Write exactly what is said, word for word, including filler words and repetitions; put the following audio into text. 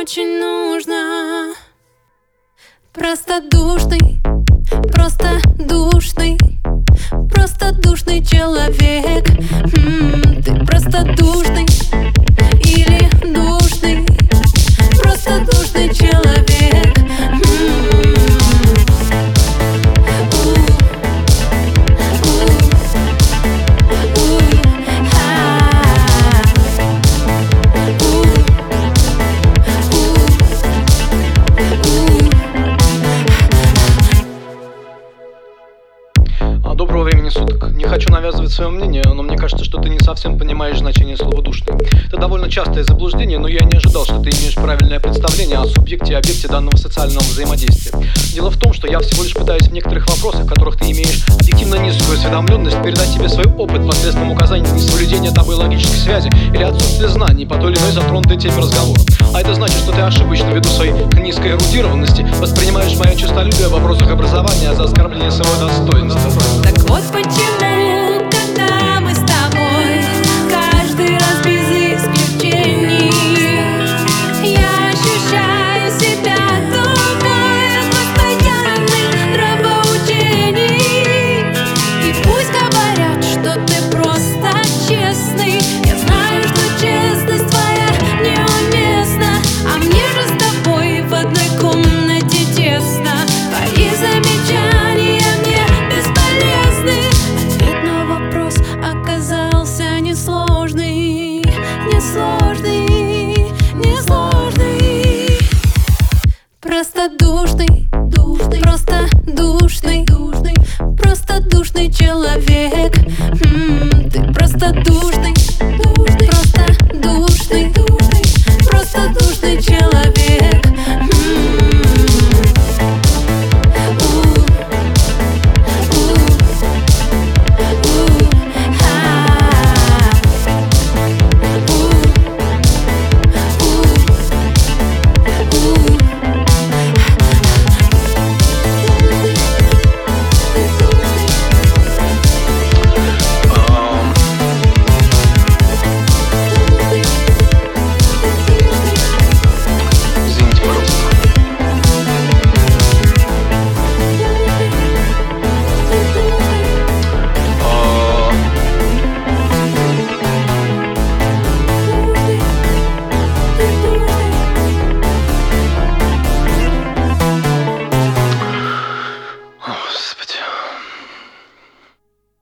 очень нужно. Простодушный, просто душный, простодушный человек. М-м, ты простодушный или душный, простодушный человек. М-м-м. Доброго времени суток. Не хочу навязывать свое мнение, но мне кажется, что ты не совсем понимаешь значение слова «душный». Это довольно частое заблуждение, но я не ожидал, что ты имеешь правильное представление о субъекте и объекте данного социального взаимодействия. Дело в том, что я всего лишь пытаюсь в некоторых вопросах, в которых ты имеешь объективно низкую осведомленность, передать тебе свой опыт посредством указания несоблюдения тобой логической связи или отсутствия знаний по той или иной затронутой теме разговора. А это значит, что ты ошибочно, ввиду своей низкой эрудированности, воспринимаешь мое честолюбие в вопросах образования за оскорбление своего достоинства. Так вот почему, когда мы с тобой, каждый раз без исключений, я ощущаю себя тобой от постоянных нравоучений. И пусть говорят, что ты просто честный, я знаю, что честность твоя неуместна, а мне же с тобой в одной комнате тесно. Твои замечания мне бесполезны. Ответ на вопрос оказался несложный, несложный, несложный. Простодушный, душный, просто душный, душный, простодушный человек. М-м, ты простодушный, душный, просто душный, душный, простодушный человек.